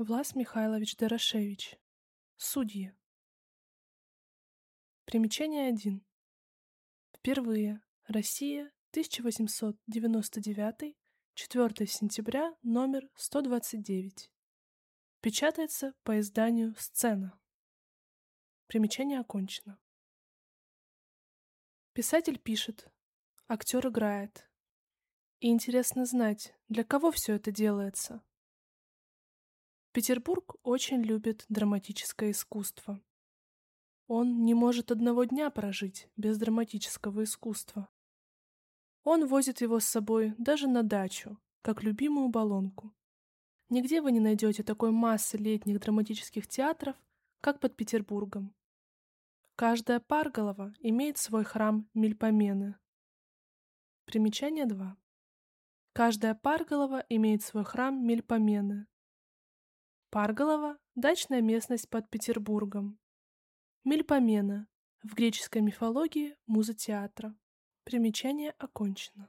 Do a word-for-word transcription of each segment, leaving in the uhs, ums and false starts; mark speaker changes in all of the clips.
Speaker 1: Влас Михайлович Дорошевич. Судьи. Примечание один. Впервые. Россия, тысяча восемьсот девяносто девятый, четвёртое сентября, номер сто двадцать девять. Печатается по изданию «Сцена». Примечание окончено. Писатель пишет, актер играет. И интересно знать, для кого все это делается. Петербург очень любит драматическое искусство. Он не может одного дня прожить без драматического искусства. Он возит его с собой даже на дачу, как любимую баллонку. Нигде вы не найдете такой массы летних драматических театров, как под Петербургом. Каждая Парголова имеет свой храм Мельпомены. Примечание два. Каждая Парголова имеет свой храм Мельпомены. Парголова – дачная местность под Петербургом. Мельпомена – в греческой мифологии муза театра. Примечание окончено.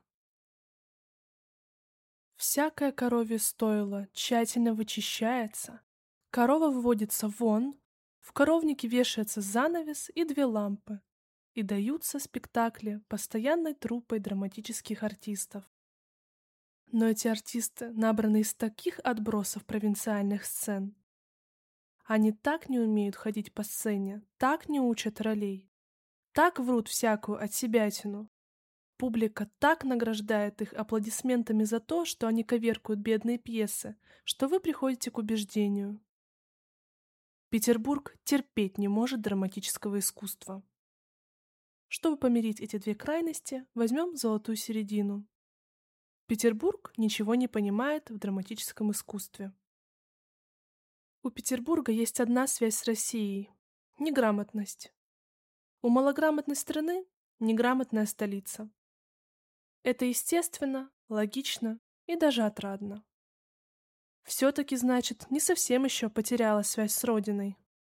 Speaker 1: Всякое коровье стойло тщательно вычищается, корова выводится вон, в коровнике вешается занавес и две лампы, и даются спектакли постоянной труппой драматических артистов. Но эти артисты набраны из таких отбросов провинциальных сцен. Они так не умеют ходить по сцене, так не учат ролей, так врут всякую отсебятину. Публика так награждает их аплодисментами за то, что они коверкуют бедные пьесы, что вы приходите к убеждению. Петербург терпеть не может драматического искусства. Чтобы помирить эти две крайности, возьмем золотую середину. Петербург ничего не понимает в драматическом искусстве. У Петербурга есть одна связь с Россией – неграмотность. У малограмотной страны – неграмотная столица. Это естественно, логично и даже отрадно. Все-таки, значит, не совсем еще потеряла связь с родиной.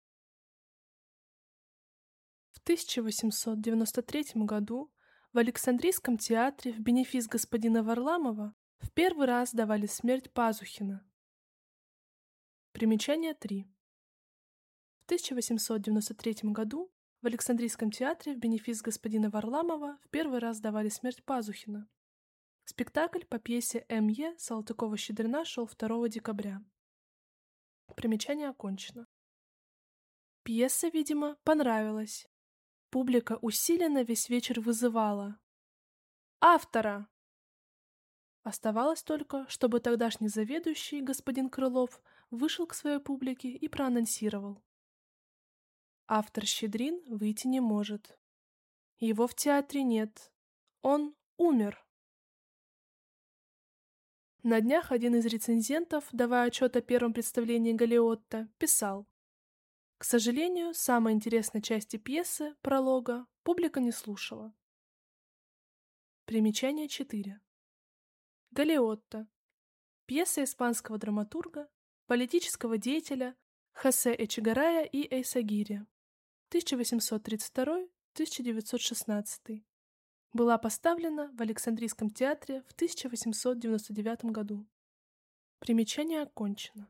Speaker 1: В тысяча восемьсот девяносто третьем году в Александрийском театре в бенефис господина Варламова в первый раз давали смерть Пазухина. Примечание три. В тысяча восемьсот девяносто третьем году в Александрийском театре в бенефис господина Варламова в первый раз давали смерть Пазухина. Спектакль по пьесе М Е Салтыкова-Щедрина шел второго декабря. Примечание окончено. Пьеса, видимо, понравилась. Публика усиленно весь вечер вызывала автора. Оставалось только, чтобы тогдашний заведующий, господин Крылов, вышел к своей публике и проанонсировал. Автор Щедрин выйти не может. Его в театре нет. Он умер. На днях один из рецензентов, давая отчет о первом представлении Галиотто, писал: «К сожалению, самой интересной части пьесы, пролога, публика не слушала». Примечание четыре. Галиотто. Пьеса испанского драматурга, политического деятеля Хосе Эчегарая и Эйсагирри. тысяча восемьсот тридцать второй — тысяча девятьсот шестнадцатый. Была поставлена в Александрийском театре в тысяча восемьсот девяносто девятом году. Примечание окончено.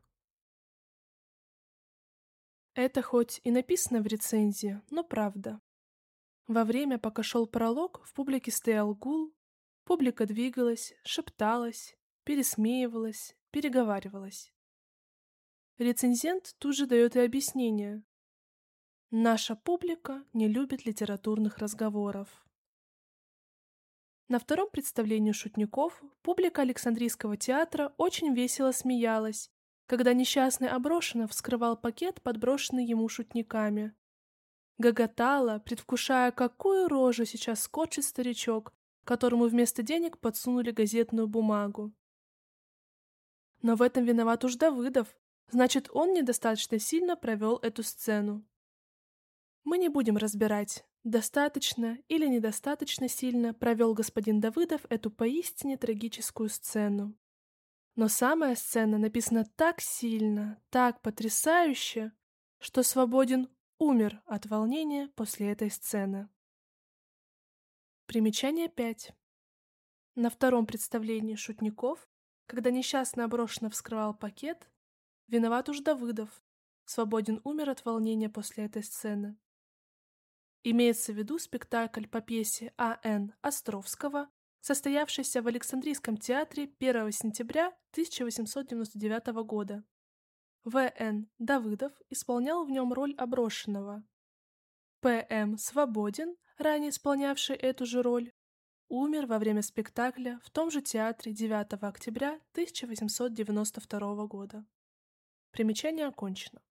Speaker 1: Это хоть и написано в рецензии, но правда. Во время, пока шел пролог, в публике стоял гул, публика двигалась, шепталась, пересмеивалась, переговаривалась. Рецензент тут же дает и объяснение. Наша публика не любит литературных разговоров. На втором представлении «Шутников» публика Александрийского театра очень весело смеялась, когда несчастный Аброшинов вскрывал пакет, подброшенный ему шутниками. Гоготала, предвкушая, какую рожу сейчас скорчит старичок, которому вместо денег подсунули газетную бумагу. Но в этом виноват уж Давыдов, значит, он недостаточно сильно провел эту сцену. Мы не будем разбирать, достаточно или недостаточно сильно провел господин Давыдов эту поистине трагическую сцену. Но самая сцена написана так сильно, так потрясающе, что Свободин умер от волнения после этой сцены. Примечание пять. На втором представлении «Шутников», когда несчастный Аброшинов вскрывал пакет, Виноват уж Давыдов. Свободин умер от волнения после этой сцены. Имеется в виду спектакль по пьесе А Н Островского, состоявшийся в Александрийском театре первого сентября тысяча восемьсот девяносто девятого года. В Н Давыдов исполнял в нем роль оброшенного. П М Свободин, ранее исполнявший эту же роль, умер во время спектакля в том же театре девятого октября тысяча восемьсот девяносто второго года. Примечание окончено.